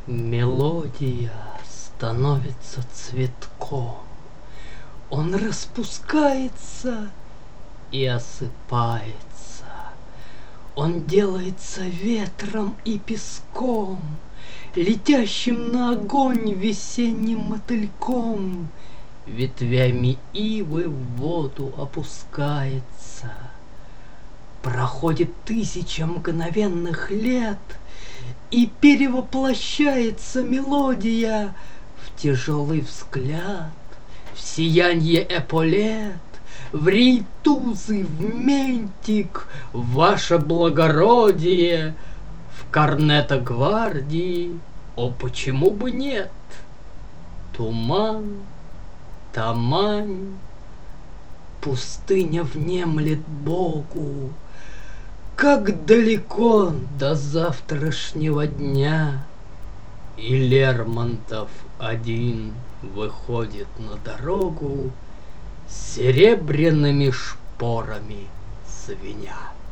Мелодия становится цветком, он распускается и осыпается, он делается ветром и песком, летящим на огонь весенним мотыльком, ветвями ивы в воду опускается. Проходит 1000 мгновенных лет, и перевоплощается мелодия в тяжелый взгляд, в сиянье эполет, в рейтузы, в ментик, ваше благородие, в корнета гвардии, о, почему бы нет? Туман, Тамань, пустыня внемлет Богу. Как далеко до завтрашнего дня, и Лермонтов один выходит на дорогу с серебряными шпорами звеня.